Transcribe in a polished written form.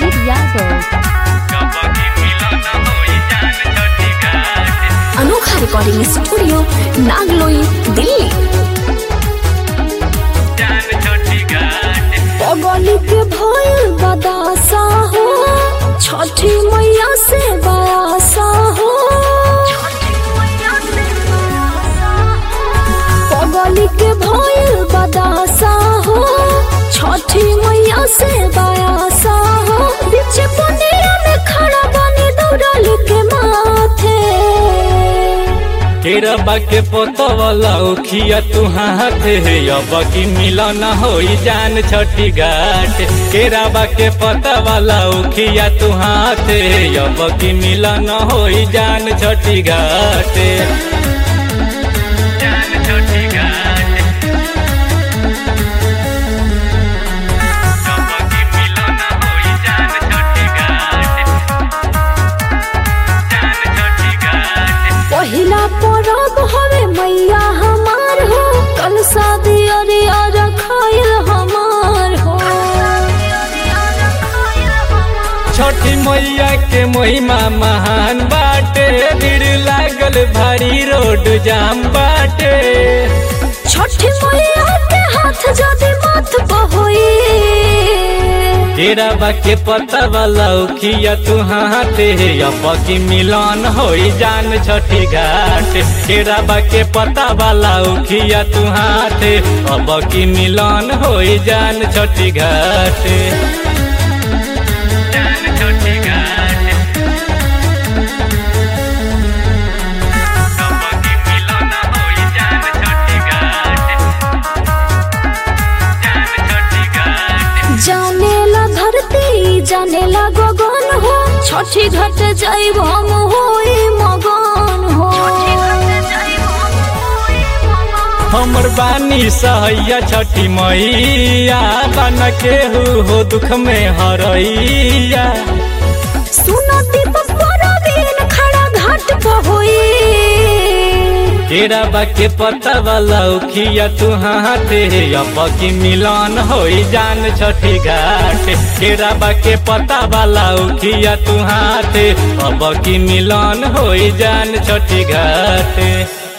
अजीत यादव। अनोखा recording studio Nangloi Delhi. पगली के भइल बदासा हो छठी मैया से बयासा हो। पगली के भइल बदासा हो छठी मैया से बयासा हो। बीच पनिया में खड़ा बनी दौड़ल के माथे। केरबा के पोतवला उखिया तू हाथे अब की मिलन होई जान छठी घाट। केरबा के पोतवला उखिया तू हाथे अब की मिलन होई जान छठी घाट। पहिला परब हवे मैया हमार हो कल शादी अरिया रखाइल हमार हो। छठी मैया के महिमा महान बाटे भीड़ लागल भारी रोड जाम बाटे। छठी मैया के हाथ जदी माथ बहोई। केरबा के पतवला उखिया तू हाथे अब की मिलन होई जान छठी घाट। केरबा के पतवला उखिया तू हाथे अब की मिलन होई जान छठी घाट। जानेला धरती जानेला गगन हो छठी घाट जाइब हम होई मगन हो। हमर बानी सहैया छठी मैया बन केहू हो दुख में हरैया। सुनो दीपक परवीन खड़ा घाट पर होई। केरबा के पतवला उखिया तू हाथे अब की मिलन होई जान छठी घाट। केरबा के पतवला उखिया तू हाथे अब की मिलन होई जान छठी घाट।